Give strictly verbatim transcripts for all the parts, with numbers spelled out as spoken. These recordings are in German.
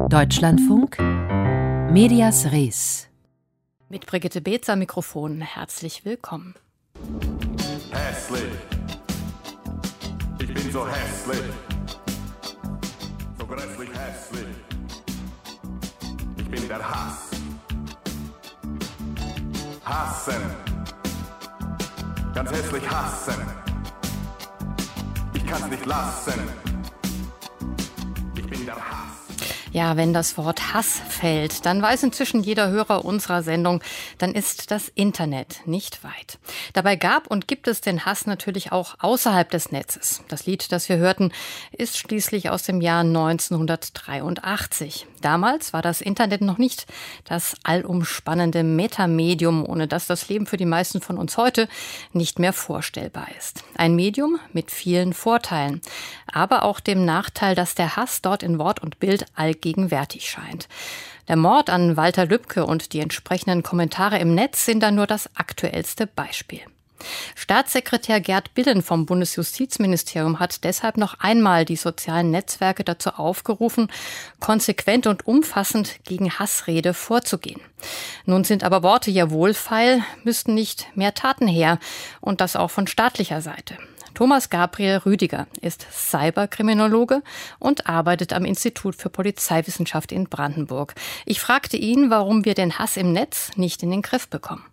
Deutschlandfunk, Medias Res. Mit Brigitte Beetz am Mikrofon. Herzlich willkommen. Hässlich. Ich bin so hässlich. So grässlich hässlich. Ich bin der Hass. Hassen. Ganz hässlich hassen. Ich kann's nicht lassen. Ich bin der Hass. Ja, wenn das Wort Hass fällt, dann weiß inzwischen jeder Hörer unserer Sendung, dann ist das Internet nicht weit. Dabei gab und gibt es den Hass natürlich auch außerhalb des Netzes. Das Lied, das wir hörten, ist schließlich aus dem Jahr neunzehnhundertdreiundachtzig. Damals war das Internet noch nicht das allumspannende Metamedium, ohne das das Leben für die meisten von uns heute nicht mehr vorstellbar ist. Ein Medium mit vielen Vorteilen, aber auch dem Nachteil, dass der Hass dort in Wort und Bild allgegenwärtig scheint. Der Mord an Walter Lübcke und die entsprechenden Kommentare im Netz sind da nur das aktuellste Beispiel. Staatssekretär Gerd Billen vom Bundesjustizministerium hat deshalb noch einmal die sozialen Netzwerke dazu aufgerufen, konsequent und umfassend gegen Hassrede vorzugehen. Nun sind aber Worte ja wohlfeil, müssten nicht mehr Taten her, und das auch von staatlicher Seite. Thomas Gabriel Rüdiger ist Cyberkriminologe und arbeitet am Institut für Polizeiwissenschaft in Brandenburg. Ich fragte ihn, warum wir den Hass im Netz nicht in den Griff bekommen.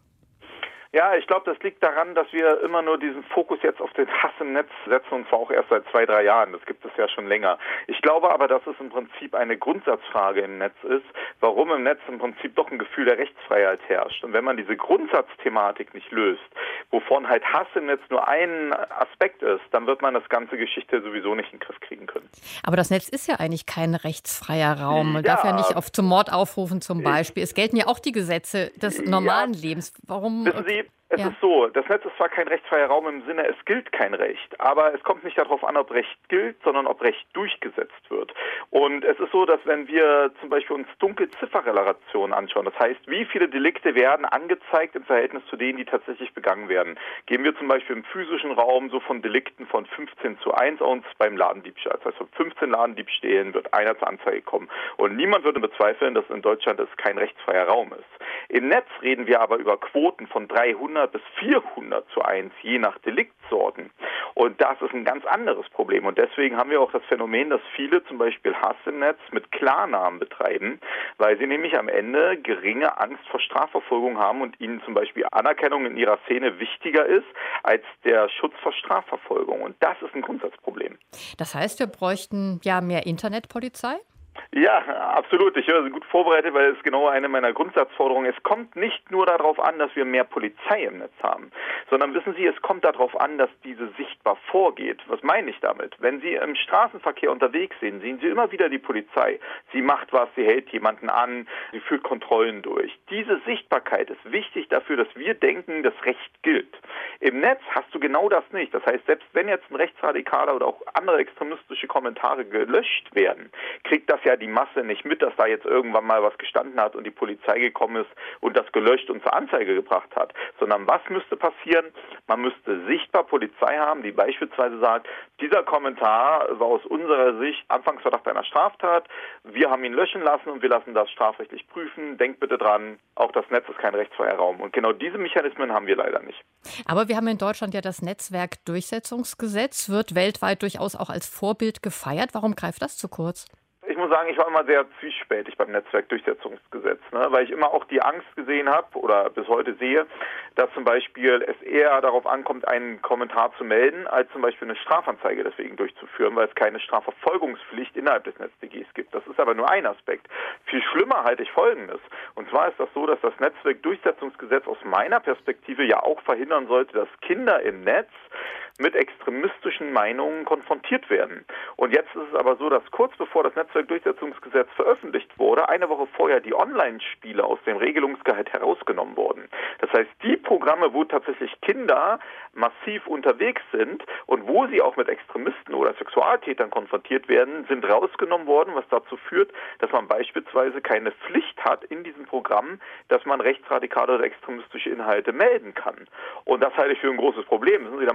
Ja, ich glaube, das liegt daran, dass wir immer nur diesen Fokus jetzt auf den Hass im Netz setzen, und zwar auch erst seit zwei, drei Jahren. Das gibt es ja schon länger. Ich glaube aber, dass es im Prinzip eine Grundsatzfrage im Netz ist, warum im Netz im Prinzip doch ein Gefühl der Rechtsfreiheit herrscht. Und wenn man diese Grundsatzthematik nicht löst, wovon halt Hass im Netz nur ein Aspekt ist, dann wird man das ganze Geschichte sowieso nicht in den Griff kriegen können. Aber das Netz ist ja eigentlich kein rechtsfreier Raum. Man ja. darf ja nicht auf zum Mord aufrufen zum Beispiel. Es gelten ja auch die Gesetze des normalen ja. Lebens. Warum? Wissen Sie, Es ja. ist so, das Netz ist zwar kein rechtsfreier Raum im Sinne, es gilt kein Recht, aber es kommt nicht darauf an, ob Recht gilt, sondern ob Recht durchgesetzt wird. Und es ist so, dass wenn wir zum Beispiel uns Dunkelzifferrelationen anschauen, das heißt, wie viele Delikte werden angezeigt im Verhältnis zu denen, die tatsächlich begangen werden, gehen wir zum Beispiel im physischen Raum so von Delikten von fünfzehn zu eins aus beim Ladendiebstahl. Das heißt, von fünfzehn Ladendiebstählen wird einer zur Anzeige kommen. Und niemand würde bezweifeln, dass in Deutschland es kein rechtsfreier Raum ist. Im Netz reden wir aber über Quoten von dreihundert bis vierhundert zu eins, je nach Deliktsorten. Und das ist ein ganz anderes Problem. Und deswegen haben wir auch das Phänomen, dass viele zum Beispiel Hass im Netz mit Klarnamen betreiben, weil sie nämlich am Ende geringe Angst vor Strafverfolgung haben und ihnen zum Beispiel Anerkennung in ihrer Szene wichtiger ist als der Schutz vor Strafverfolgung. Und das ist ein Grundsatzproblem. Das heißt, wir bräuchten ja mehr Internetpolizei? Ja, absolut. Ich höre Sie gut vorbereitet, weil es ist genau eine meiner Grundsatzforderungen. Es kommt nicht nur darauf an, dass wir mehr Polizei im Netz haben, sondern wissen Sie, es kommt darauf an, dass diese sichtbar vorgeht. Was meine ich damit? Wenn Sie im Straßenverkehr unterwegs sind, sehen Sie immer wieder die Polizei. Sie macht was, sie hält jemanden an, sie führt Kontrollen durch. Diese Sichtbarkeit ist wichtig dafür, dass wir denken, das Recht gilt. Im Netz hast du genau das nicht. Das heißt, selbst wenn jetzt ein rechtsradikaler oder auch andere extremistische Kommentare gelöscht werden, kriegt das ja die Masse nicht mit, dass da jetzt irgendwann mal was gestanden hat und die Polizei gekommen ist und das gelöscht und zur Anzeige gebracht hat. Sondern was müsste passieren? Man müsste sichtbar Polizei haben, die beispielsweise sagt, dieser Kommentar war aus unserer Sicht Anfangsverdacht einer Straftat. Wir haben ihn löschen lassen und wir lassen das strafrechtlich prüfen. Denkt bitte dran, auch das Netz ist kein rechtsfreier Raum. Und genau diese Mechanismen haben wir leider nicht. Aber wir haben in Deutschland ja das Netzwerkdurchsetzungsgesetz, wird weltweit durchaus auch als Vorbild gefeiert. Warum greift das zu kurz? Ich muss sagen, ich war immer sehr zwiespältig beim Netzwerkdurchsetzungsgesetz, ne? Weil ich immer auch die Angst gesehen habe oder bis heute sehe, dass zum Beispiel es eher darauf ankommt, einen Kommentar zu melden, als zum Beispiel eine Strafanzeige deswegen durchzuführen, weil es keine Strafverfolgungspflicht innerhalb des Netz D Gs gibt. Das ist aber nur ein Aspekt. Viel schlimmer halte ich Folgendes. Und zwar ist das so, dass das Netzwerkdurchsetzungsgesetz aus meiner Perspektive ja auch verhindern sollte, dass Kinder im Netz mit extremistischen Meinungen konfrontiert werden. Und jetzt ist es aber so, dass kurz bevor das Netzwerkdurchsetzungsgesetz veröffentlicht wurde, eine Woche vorher die Online-Spiele aus dem Regelungsgehalt herausgenommen wurden. Das heißt, die Programme, wo tatsächlich Kinder massiv unterwegs sind und wo sie auch mit Extremisten oder Sexualtätern konfrontiert werden, sind rausgenommen worden, was dazu führt, dass man beispielsweise keine Pflicht hat in diesem Programm, dass man rechtsradikale oder extremistische Inhalte melden kann. Und das halte ich für ein großes Problem. Wissen Sie, da machen wir uns einen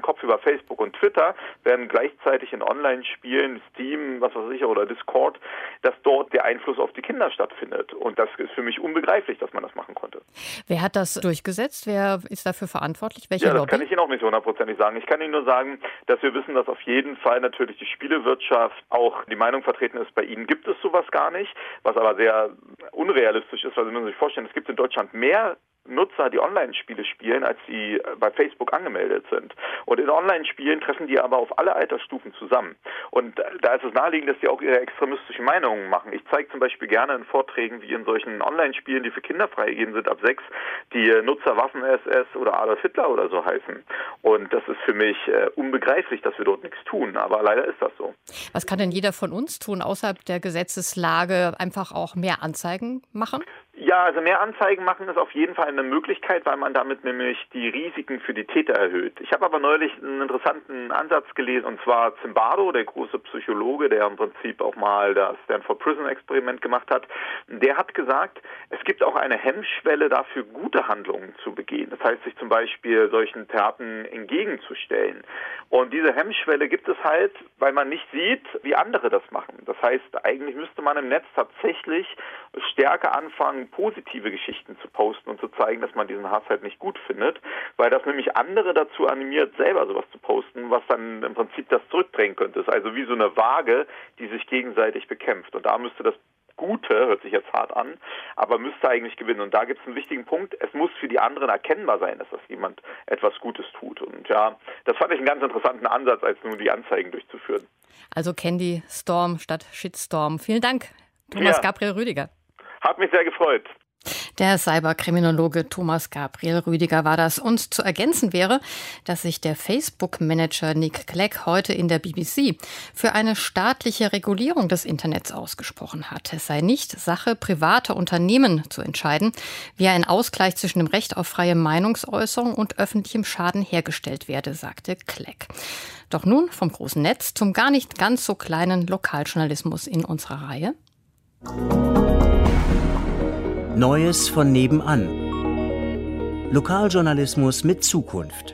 Kopf über Facebook und Twitter, während gleichzeitig in Online-Spielen, Steam, was weiß ich, oder Discord, dass dort der Einfluss auf die Kinder stattfindet. Und das ist für mich unbegreiflich, dass man das machen konnte. Wer hat das durchgesetzt? Wer ist dafür verantwortlich? Welche Ja, das Lobby? kann ich Ihnen auch nicht so hundertprozentig sagen. Ich kann Ihnen nur sagen, dass wir wissen, dass auf jeden Fall natürlich die Spielewirtschaft auch die Meinung vertreten ist, bei ihnen gibt es sowas gar nicht, was aber sehr unrealistisch ist, weil Sie müssen sich vorstellen, es gibt in Deutschland mehr Nutzer, die Online-Spiele spielen, als die bei Facebook angemeldet sind. Und in Online-Spielen treffen die aber auf alle Altersstufen zusammen. Und da ist es naheliegend, dass die auch ihre extremistischen Meinungen machen. Ich zeige zum Beispiel gerne in Vorträgen, wie in solchen Online-Spielen, die für Kinder freigegeben sind, ab sechs, die Nutzer Waffen-S S oder Adolf Hitler oder so heißen. Und das ist für mich äh, unbegreiflich, dass wir dort nichts tun. Aber leider ist das so. Was kann denn jeder von uns tun, außerhalb der Gesetzeslage, einfach auch mehr Anzeigen machen? Ja, also mehr Anzeigen machen ist auf jeden Fall eine Möglichkeit, weil man damit nämlich die Risiken für die Täter erhöht. Ich habe aber neulich einen interessanten Ansatz gelesen, und zwar Zimbardo, der große Psychologe, der im Prinzip auch mal das Stanford Prison Experiment gemacht hat. Der hat gesagt, es gibt auch eine Hemmschwelle dafür, gute Handlungen zu begehen. Das heißt, sich zum Beispiel solchen Taten entgegenzustellen. Und diese Hemmschwelle gibt es halt, weil man nicht sieht, wie andere das machen. Das heißt, eigentlich müsste man im Netz tatsächlich stärker anfangen, positive Geschichten zu posten und zu zeigen, dass man diesen Hass halt nicht gut findet, weil das nämlich andere dazu animiert, selber sowas zu posten, was dann im Prinzip das zurückdrängen könnte. Es ist also wie so eine Waage, die sich gegenseitig bekämpft. Und da müsste das Gute, hört sich jetzt hart an, aber müsste eigentlich gewinnen. Und da gibt es einen wichtigen Punkt, es muss für die anderen erkennbar sein, dass das jemand etwas Gutes tut. Und ja, das fand ich einen ganz interessanten Ansatz, als nur die Anzeigen durchzuführen. Also Candy Storm statt Shitstorm. Vielen Dank, Thomas Ja. Gabriel Rüdiger. Hat mich sehr gefreut. Der Cyberkriminologe Thomas Gabriel Rüdiger war das. Und zu ergänzen wäre, dass sich der Facebook-Manager Nick Clegg heute in der B B C für eine staatliche Regulierung des Internets ausgesprochen hat. Es sei nicht Sache privater Unternehmen zu entscheiden, wie ein Ausgleich zwischen dem Recht auf freie Meinungsäußerung und öffentlichem Schaden hergestellt werde, sagte Clegg. Doch nun vom großen Netz zum gar nicht ganz so kleinen Lokaljournalismus in unserer Reihe. Neues von nebenan. Lokaljournalismus mit Zukunft.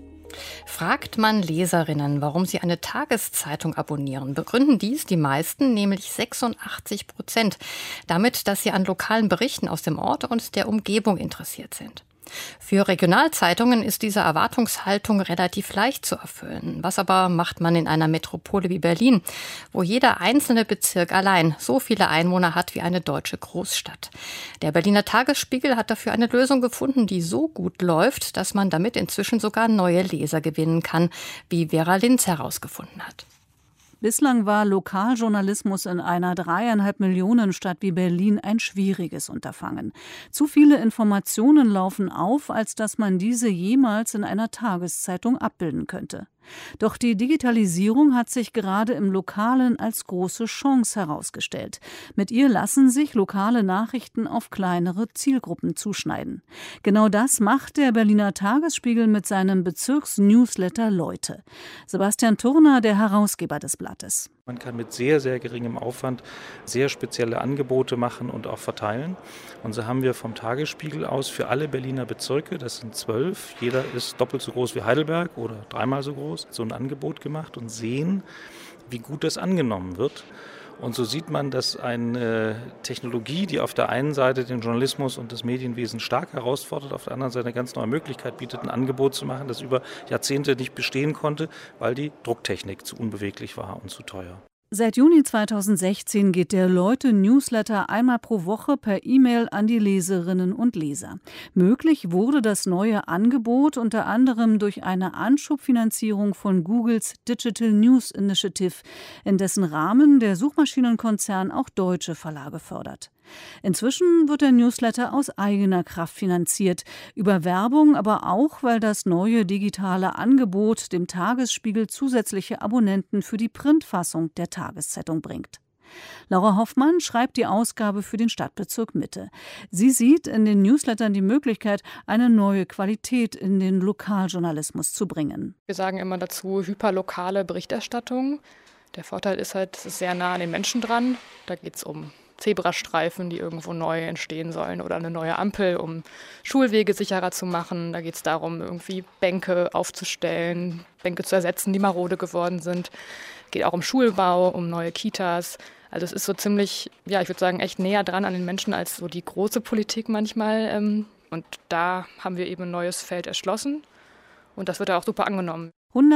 Fragt man Leserinnen, warum sie eine Tageszeitung abonnieren, begründen dies die meisten, nämlich sechsundachtzig Prozent, damit, dass sie an lokalen Berichten aus dem Ort und der Umgebung interessiert sind. Für Regionalzeitungen ist diese Erwartungshaltung relativ leicht zu erfüllen. Was aber macht man in einer Metropole wie Berlin, wo jeder einzelne Bezirk allein so viele Einwohner hat wie eine deutsche Großstadt? Der Berliner Tagesspiegel hat dafür eine Lösung gefunden, die so gut läuft, dass man damit inzwischen sogar neue Leser gewinnen kann, wie Vera Linz herausgefunden hat. Bislang war Lokaljournalismus in einer dreieinhalb Millionen Stadt wie Berlin ein schwieriges Unterfangen. Zu viele Informationen laufen auf, als dass man diese jemals in einer Tageszeitung abbilden könnte. Doch die Digitalisierung hat sich gerade im Lokalen als große Chance herausgestellt. Mit ihr lassen sich lokale Nachrichten auf kleinere Zielgruppen zuschneiden. Genau das macht der Berliner Tagesspiegel mit seinem Bezirksnewsletter Leute. Sebastian Turner, der Herausgeber des Blattes. Man kann mit sehr, sehr geringem Aufwand sehr spezielle Angebote machen und auch verteilen. Und so haben wir vom Tagesspiegel aus für alle Berliner Bezirke, das sind zwölf, jeder ist doppelt so groß wie Heidelberg oder dreimal so groß, so ein Angebot gemacht und sehen, wie gut das angenommen wird. Und so sieht man, dass eine Technologie, die auf der einen Seite den Journalismus und das Medienwesen stark herausfordert, auf der anderen Seite eine ganz neue Möglichkeit bietet, ein Angebot zu machen, das über Jahrzehnte nicht bestehen konnte, weil die Drucktechnik zu unbeweglich war und zu teuer. Seit Juni zweitausendsechzehn geht der Leute-Newsletter einmal pro Woche per E-Mail an die Leserinnen und Leser. Möglich wurde das neue Angebot unter anderem durch eine Anschubfinanzierung von Googles Digital News Initiative, in dessen Rahmen der Suchmaschinenkonzern auch deutsche Verlage fördert. Inzwischen wird der Newsletter aus eigener Kraft finanziert, über Werbung, aber auch, weil das neue digitale Angebot dem Tagesspiegel zusätzliche Abonnenten für die Printfassung der Tageszeitung bringt. Laura Hoffmann schreibt die Ausgabe für den Stadtbezirk Mitte. Sie sieht in den Newslettern die Möglichkeit, eine neue Qualität in den Lokaljournalismus zu bringen. Wir sagen immer dazu hyperlokale Berichterstattung. Der Vorteil ist halt, es ist sehr nah an den Menschen dran. Da geht es um Zebrastreifen, die irgendwo neu entstehen sollen oder eine neue Ampel, um Schulwege sicherer zu machen. Da geht es darum, irgendwie Bänke aufzustellen, Bänke zu ersetzen, die marode geworden sind. Es geht auch um Schulbau, um neue Kitas. Also es ist so ziemlich, ja, ich würde sagen, echt näher dran an den Menschen als so die große Politik manchmal. Und da haben wir eben ein neues Feld erschlossen und das wird auch super angenommen.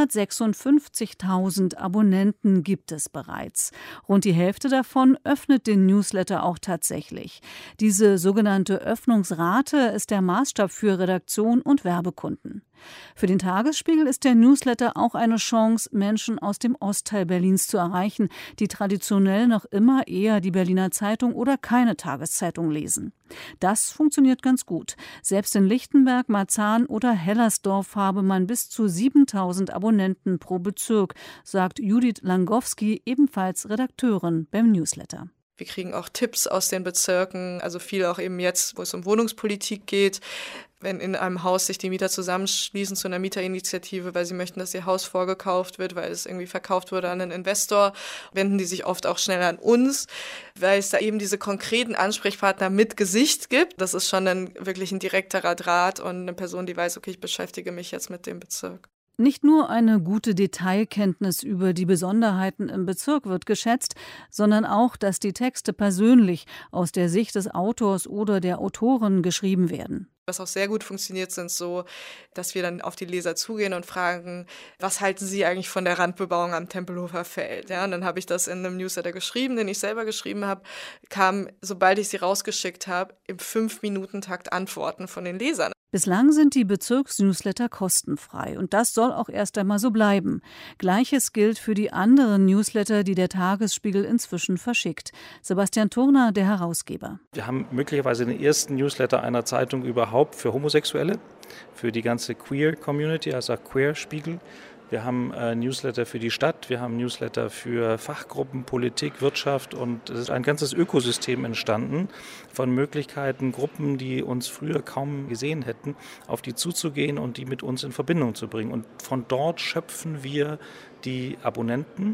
hundertsechsundfünfzigtausend Abonnenten gibt es bereits. Rund die Hälfte davon öffnet den Newsletter auch tatsächlich. Diese sogenannte Öffnungsrate ist der Maßstab für Redaktion und Werbekunden. Für den Tagesspiegel ist der Newsletter auch eine Chance, Menschen aus dem Ostteil Berlins zu erreichen, die traditionell noch immer eher die Berliner Zeitung oder keine Tageszeitung lesen. Das funktioniert ganz gut. Selbst in Lichtenberg, Marzahn oder Hellersdorf habe man bis zu siebentausend Abonnenten pro Bezirk, sagt Judith Langowski, ebenfalls Redakteurin beim Newsletter. Wir kriegen auch Tipps aus den Bezirken, also viel auch eben jetzt, wo es um Wohnungspolitik geht. Wenn in einem Haus sich die Mieter zusammenschließen zu einer Mieterinitiative, weil sie möchten, dass ihr Haus vorgekauft wird, weil es irgendwie verkauft wurde an einen Investor, wenden die sich oft auch schnell an uns, weil es da eben diese konkreten Ansprechpartner mit Gesicht gibt. Das ist schon ein wirklich ein direkterer Draht und eine Person, die weiß, okay, ich beschäftige mich jetzt mit dem Bezirk. Nicht nur eine gute Detailkenntnis über die Besonderheiten im Bezirk wird geschätzt, sondern auch, dass die Texte persönlich aus der Sicht des Autors oder der Autorin geschrieben werden. Was auch sehr gut funktioniert, sind so, dass wir dann auf die Leser zugehen und fragen, was halten Sie eigentlich von der Randbebauung am Tempelhofer Feld? Ja, und dann habe ich das in einem Newsletter geschrieben, den ich selber geschrieben habe, kam, sobald ich sie rausgeschickt habe, im Fünf-Minuten-Takt Antworten von den Lesern. Bislang sind die Bezirksnewsletter kostenfrei und das soll auch erst einmal so bleiben. Gleiches gilt für die anderen Newsletter, die der Tagesspiegel inzwischen verschickt. Sebastian Turner, der Herausgeber. Wir haben möglicherweise den ersten Newsletter einer Zeitung überhaupt für Homosexuelle, für die ganze Queer-Community, also Queer-Spiegel. Wir haben äh, Newsletter für die Stadt, wir haben Newsletter für Fachgruppen, Politik, Wirtschaft und es ist ein ganzes Ökosystem entstanden von Möglichkeiten, Gruppen, die uns früher kaum gesehen hätten, auf die zuzugehen und die mit uns in Verbindung zu bringen. Und von dort schöpfen wir die Abonnenten,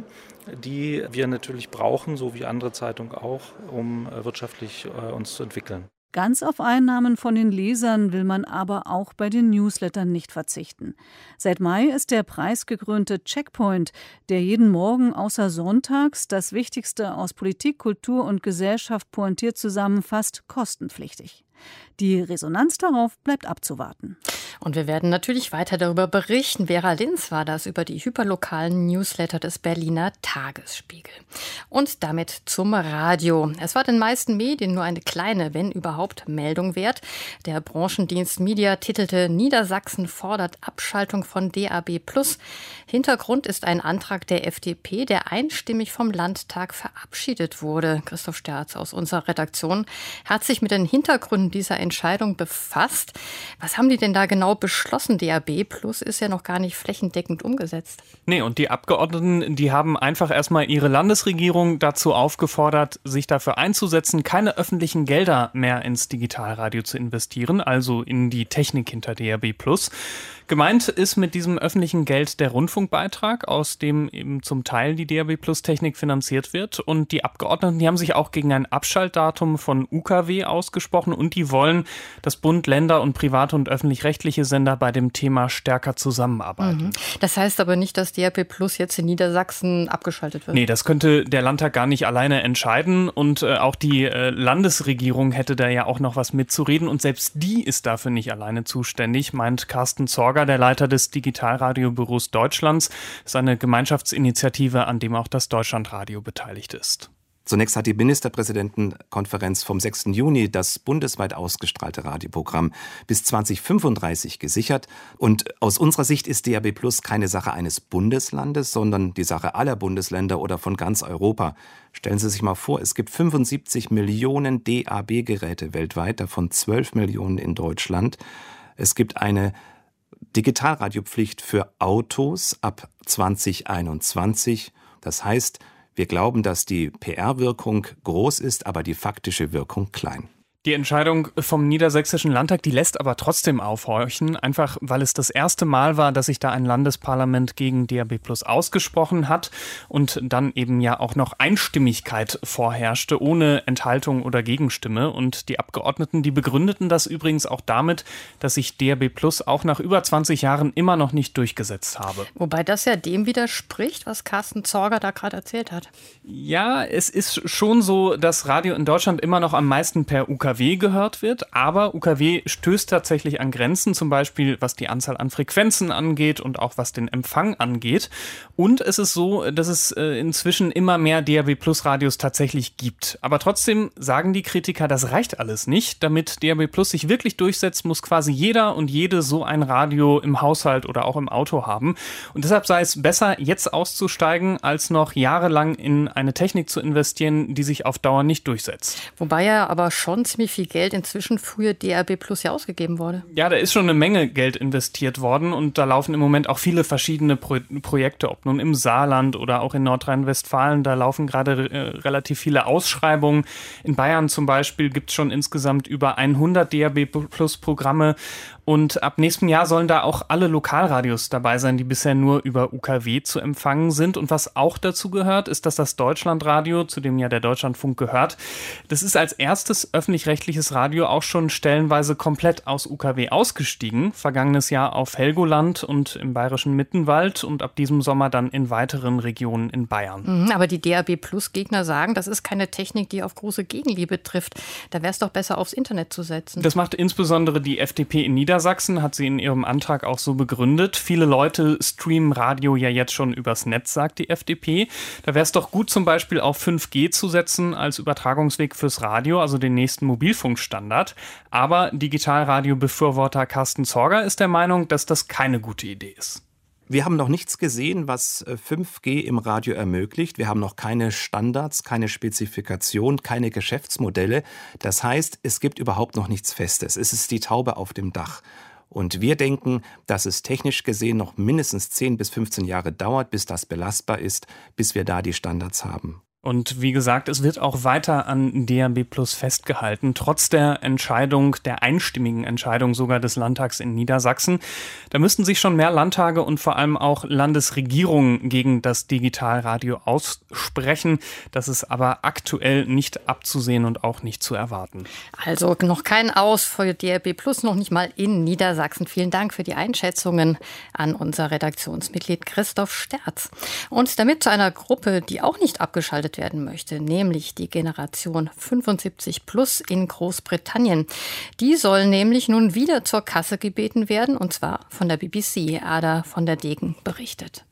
die wir natürlich brauchen, so wie andere Zeitungen auch, um äh, wirtschaftlich äh, uns zu entwickeln. Ganz auf Einnahmen von den Lesern will man aber auch bei den Newslettern nicht verzichten. Seit Mai ist der preisgekrönte Checkpoint, der jeden Morgen außer sonntags das Wichtigste aus Politik, Kultur und Gesellschaft pointiert zusammenfasst, kostenpflichtig. Die Resonanz darauf bleibt abzuwarten. Und wir werden natürlich weiter darüber berichten. Vera Linz war das über die hyperlokalen Newsletter des Berliner Tagesspiegel. Und damit zum Radio. Es war den meisten Medien nur eine kleine, wenn überhaupt, Meldung wert. Der Branchendienst Media titelte Niedersachsen fordert Abschaltung von D A B plus. Hintergrund ist ein Antrag der F D P, der einstimmig vom Landtag verabschiedet wurde. Christoph Sterz aus unserer Redaktion hat sich mit den Hintergründen dieser Entscheidung befasst. Was haben die denn da genau beschlossen? D A B plus ist ja noch gar nicht flächendeckend umgesetzt. Nee, und die Abgeordneten, die haben einfach erstmal ihre Landesregierung dazu aufgefordert, sich dafür einzusetzen, keine öffentlichen Gelder mehr ins Digitalradio zu investieren, also in die Technik hinter D A B plus. Gemeint ist mit diesem öffentlichen Geld der Rundfunkbeitrag, aus dem eben zum Teil die D A B plus Technik finanziert wird. Und die Abgeordneten, die haben sich auch gegen ein Abschaltdatum von U K W ausgesprochen und die wollen, dass Bund, Länder und private und öffentlich-rechtliche Sender bei dem Thema stärker zusammenarbeiten. Mhm. Das heißt aber nicht, dass D A B plus jetzt in Niedersachsen abgeschaltet wird? Nee, das könnte der Landtag gar nicht alleine entscheiden und äh, auch die äh, Landesregierung hätte da ja auch noch was mitzureden und selbst die ist dafür nicht alleine zuständig, meint Carsten Zorger, der Leiter des Digitalradiobüros Deutschlands. Das ist eine Gemeinschaftsinitiative, an dem auch das Deutschlandradio beteiligt ist. Zunächst hat die Ministerpräsidentenkonferenz vom sechsten Juni das bundesweit ausgestrahlte Radioprogramm bis zweitausendfünfunddreißig gesichert. Und aus unserer Sicht ist D A B plus keine Sache eines Bundeslandes, sondern die Sache aller Bundesländer oder von ganz Europa. Stellen Sie sich mal vor, es gibt fünfundsiebzig Millionen D A B-Geräte weltweit, davon zwölf Millionen in Deutschland. Es gibt eine Digitalradiopflicht für Autos ab zweitausendeinundzwanzig. Das heißt, wir glauben, dass die P R-Wirkung groß ist, aber die faktische Wirkung klein. Die Entscheidung vom Niedersächsischen Landtag, die lässt aber trotzdem aufhorchen, einfach weil es das erste Mal war, dass sich da ein Landesparlament gegen D A B Plus ausgesprochen hat und dann eben ja auch noch Einstimmigkeit vorherrschte, ohne Enthaltung oder Gegenstimme. Und die Abgeordneten, die begründeten das übrigens auch damit, dass sich D A B Plus auch nach über zwanzig Jahren immer noch nicht durchgesetzt habe. Wobei das ja dem widerspricht, was Carsten Zorger da gerade erzählt hat. Ja, es ist schon so, dass Radio in Deutschland immer noch am meisten per U K W gehört wird, aber U K W stößt tatsächlich an Grenzen, zum Beispiel was die Anzahl an Frequenzen angeht und auch was den Empfang angeht. Und es ist so, dass es äh, inzwischen immer mehr D A B Plus Radios tatsächlich gibt. Aber trotzdem sagen die Kritiker, das reicht alles nicht. Damit D A B Plus sich wirklich durchsetzt, muss quasi jeder und jede so ein Radio im Haushalt oder auch im Auto haben. Und deshalb sei es besser, jetzt auszusteigen, als noch jahrelang in eine Technik zu investieren, die sich auf Dauer nicht durchsetzt. Wobei ja aber schon ziemlich viel Geld inzwischen für D A B Plus ja ausgegeben wurde. Ja, da ist schon eine Menge Geld investiert worden und da laufen im Moment auch viele verschiedene Pro- Projekte, ob nun im Saarland oder auch in Nordrhein-Westfalen. Da laufen gerade äh, relativ viele Ausschreibungen. In Bayern zum Beispiel gibt es schon insgesamt über hundert D A B Plus Programme. Und ab nächstem Jahr sollen da auch alle Lokalradios dabei sein, die bisher nur über U K W zu empfangen sind. Und was auch dazu gehört, ist, dass das Deutschlandradio, zu dem ja der Deutschlandfunk gehört, das ist als erstes öffentlich-rechtliches Radio auch schon stellenweise komplett aus U K W ausgestiegen. Vergangenes Jahr auf Helgoland und im bayerischen Mittenwald und ab diesem Sommer dann in weiteren Regionen in Bayern. Aber die D A B Plus Gegner sagen, das ist keine Technik, die auf große Gegenliebe trifft. Da wäre es doch besser, aufs Internet zu setzen. Das macht insbesondere die F D P in Niedersachsen. Niedersachsen hat sie in ihrem Antrag auch so begründet. Viele Leute streamen Radio ja jetzt schon übers Netz, sagt die F D P. Da wäre es doch gut, zum Beispiel auf fünf G zu setzen als Übertragungsweg fürs Radio, also den nächsten Mobilfunkstandard. Aber Digitalradio-Befürworter Carsten Zorger ist der Meinung, dass das keine gute Idee ist. Wir haben noch nichts gesehen, was fünf G im Radio ermöglicht. Wir haben noch keine Standards, keine Spezifikation, keine Geschäftsmodelle. Das heißt, es gibt überhaupt noch nichts Festes. Es ist die Taube auf dem Dach. Und wir denken, dass es technisch gesehen noch mindestens zehn bis fünfzehn Jahre dauert, bis das belastbar ist, bis wir da die Standards haben. Und wie gesagt, es wird auch weiter an D A B Plus festgehalten, trotz der Entscheidung, der einstimmigen Entscheidung sogar des Landtags in Niedersachsen. Da müssten sich schon mehr Landtage und vor allem auch Landesregierungen gegen das Digitalradio aussprechen. Das ist aber aktuell nicht abzusehen und auch nicht zu erwarten. Also noch kein Aus für D A B Plus, noch nicht mal in Niedersachsen. Vielen Dank für die Einschätzungen an unser Redaktionsmitglied Christoph Sterz. Und damit zu einer Gruppe, die auch nicht abgeschaltet werden möchte, nämlich die Generation fünfundsiebzig plus in Großbritannien. Die soll nämlich nun wieder zur Kasse gebeten werden, und zwar von der B B C. Ada von der Degen berichtet.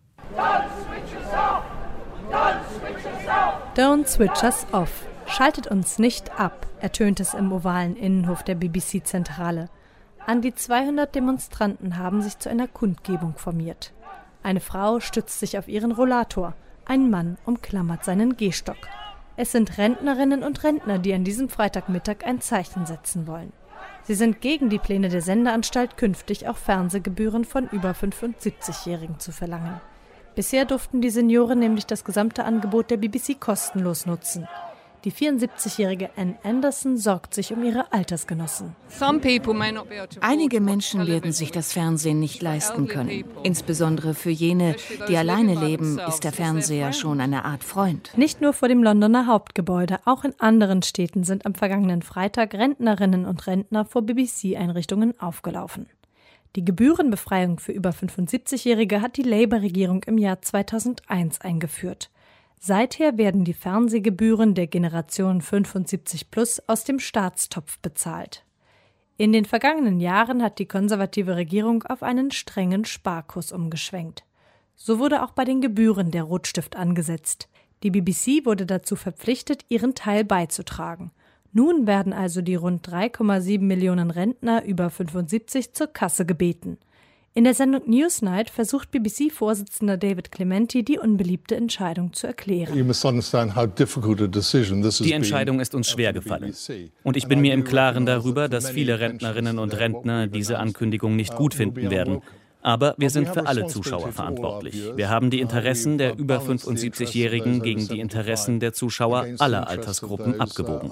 Don't switch us off. Schaltet uns nicht ab, ertönt es im ovalen Innenhof der B B C-Zentrale. An die zweihundert Demonstranten haben sich zu einer Kundgebung formiert. Eine Frau stützt sich auf ihren Rollator. Ein Mann umklammert seinen Gehstock. Es sind Rentnerinnen und Rentner, die an diesem Freitagmittag ein Zeichen setzen wollen. Sie sind gegen die Pläne der Sendeanstalt, künftig auch Fernsehgebühren von über fünfundsiebzigjährigen zu verlangen. Bisher durften die Senioren nämlich das gesamte Angebot der B B C kostenlos nutzen. Die vierundsiebzigjährige Ann Anderson sorgt sich um ihre Altersgenossen. Einige Menschen werden sich das Fernsehen nicht leisten können. Insbesondere für jene, die alleine leben, ist der Fernseher schon eine Art Freund. Nicht nur vor dem Londoner Hauptgebäude, auch in anderen Städten sind am vergangenen Freitag Rentnerinnen und Rentner vor B B C-Einrichtungen aufgelaufen. Die Gebührenbefreiung für über fünfundsiebzigjährige hat die Labour-Regierung im Jahr zweitausendeins eingeführt. Seither werden die Fernsehgebühren der Generation fünfundsiebzig plus aus dem Staatstopf bezahlt. In den vergangenen Jahren hat die konservative Regierung auf einen strengen Sparkurs umgeschwenkt. So wurde auch bei den Gebühren der Rotstift angesetzt. Die B B C wurde dazu verpflichtet, ihren Teil beizutragen. Nun werden also die rund drei Komma sieben Millionen Rentner über fünfundsiebzig zur Kasse gebeten. In der Sendung Newsnight versucht B B C-Vorsitzender David Clementi, die unbeliebte Entscheidung zu erklären. Die Entscheidung ist uns schwer gefallen. Und ich bin mir im Klaren darüber, dass viele Rentnerinnen und Rentner diese Ankündigung nicht gut finden werden. Aber wir sind für alle Zuschauer verantwortlich. Wir haben die Interessen der über fünfundsiebzigjährigen gegen die Interessen der Zuschauer aller Altersgruppen abgewogen.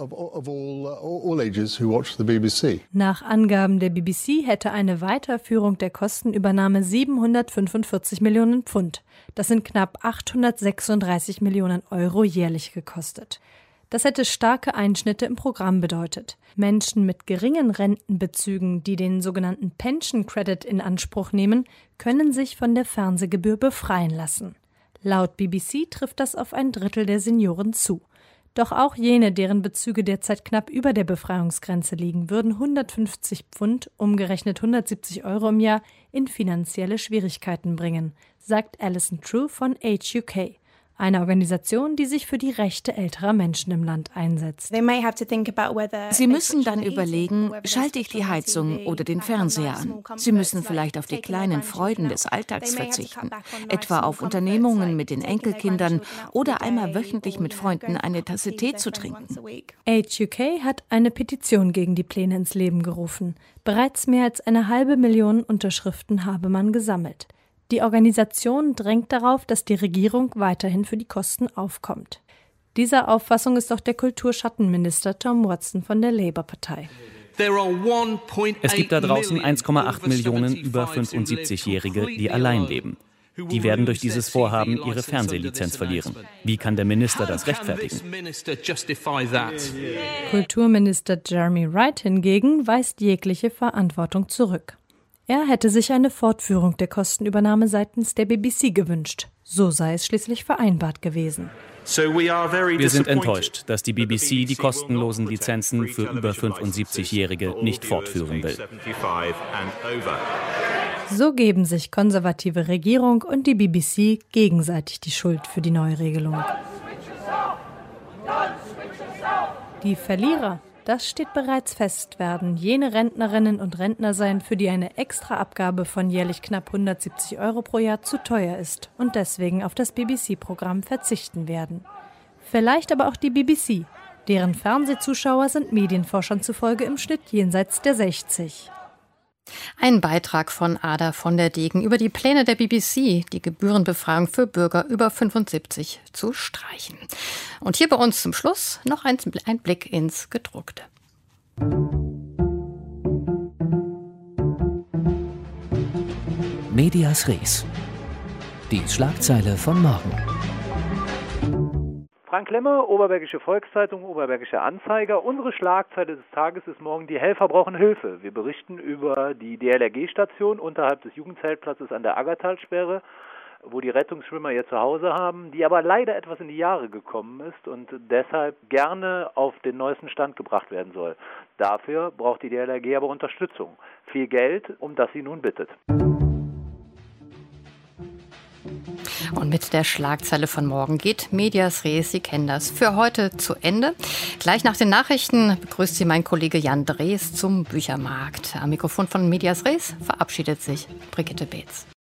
Nach Angaben der B B C hätte eine Weiterführung der Kostenübernahme siebenhundertfünfundvierzig Millionen Pfund. Das sind knapp achthundertsechsunddreißig Millionen Euro jährlich gekostet. Das hätte starke Einschnitte im Programm bedeutet. Menschen mit geringen Rentenbezügen, die den sogenannten Pension Credit in Anspruch nehmen, können sich von der Fernsehgebühr befreien lassen. Laut B B C trifft das auf ein Drittel der Senioren zu. Doch auch jene, deren Bezüge derzeit knapp über der Befreiungsgrenze liegen, würden hundertfünfzig Pfund, umgerechnet hundertsiebzig Euro im Jahr, in finanzielle Schwierigkeiten bringen, sagt Alison True von Age U K. Eine Organisation, die sich für die Rechte älterer Menschen im Land einsetzt. Sie müssen dann überlegen, schalte ich die Heizung oder den Fernseher an? Sie müssen vielleicht auf die kleinen Freuden des Alltags verzichten, etwa auf Unternehmungen mit den Enkelkindern oder einmal wöchentlich mit Freunden eine Tasse Tee zu trinken. Age U K hat eine Petition gegen die Pläne ins Leben gerufen. Bereits mehr als eine halbe Million Unterschriften habe man gesammelt. Die Organisation drängt darauf, dass die Regierung weiterhin für die Kosten aufkommt. Dieser Auffassung ist auch der Kulturschattenminister Tom Watson von der Labour-Partei. Es gibt da draußen eins Komma acht Millionen über fünfundsiebzigjährige, die allein leben. Die werden durch dieses Vorhaben ihre Fernsehlizenz verlieren. Wie kann der Minister das rechtfertigen? Kulturminister Jeremy Wright hingegen weist jegliche Verantwortung zurück. Er hätte sich eine Fortführung der Kostenübernahme seitens der B B C gewünscht. So sei es schließlich vereinbart gewesen. Wir sind enttäuscht, dass die B B C die kostenlosen Lizenzen für über fünfundsiebzigjährige nicht fortführen will. So geben sich konservative Regierung und die B B C gegenseitig die Schuld für die Neuregelung. Die Verlierer, das steht bereits fest, werden jene Rentnerinnen und Rentner sein, für die eine Extraabgabe von jährlich knapp hundertsiebzig Euro pro Jahr zu teuer ist und deswegen auf das B B C-Programm verzichten werden. Vielleicht aber auch die B B C. Deren Fernsehzuschauer sind Medienforschern zufolge im Schnitt jenseits der sechzig. Ein Beitrag von Ada von der Degen über die Pläne der B B C, die Gebührenbefreiung für Bürger über fünfundsiebzig zu streichen. Und hier bei uns zum Schluss noch ein, ein Blick ins Gedruckte. Medias Res. Die Schlagzeile von morgen. Frank Lemmer, Oberbergische Volkszeitung, Oberbergischer Anzeiger. Unsere Schlagzeile des Tages ist morgen: Die Helfer brauchen Hilfe. Wir berichten über die D L R G-Station unterhalb des Jugendzeltplatzes an der Aggertalsperre, wo die Rettungsschwimmer ihr Zuhause haben, die aber leider etwas in die Jahre gekommen ist und deshalb gerne auf den neuesten Stand gebracht werden soll. Dafür braucht die D L R G aber Unterstützung. Viel Geld, um das sie nun bittet. Und mit der Schlagzeile von morgen geht Medias Res, Sie kennen das, für heute zu Ende. Gleich nach den Nachrichten begrüßt Sie mein Kollege Jan Drees zum Büchermarkt. Am Mikrofon von Medias Res verabschiedet sich Brigitte Beetz.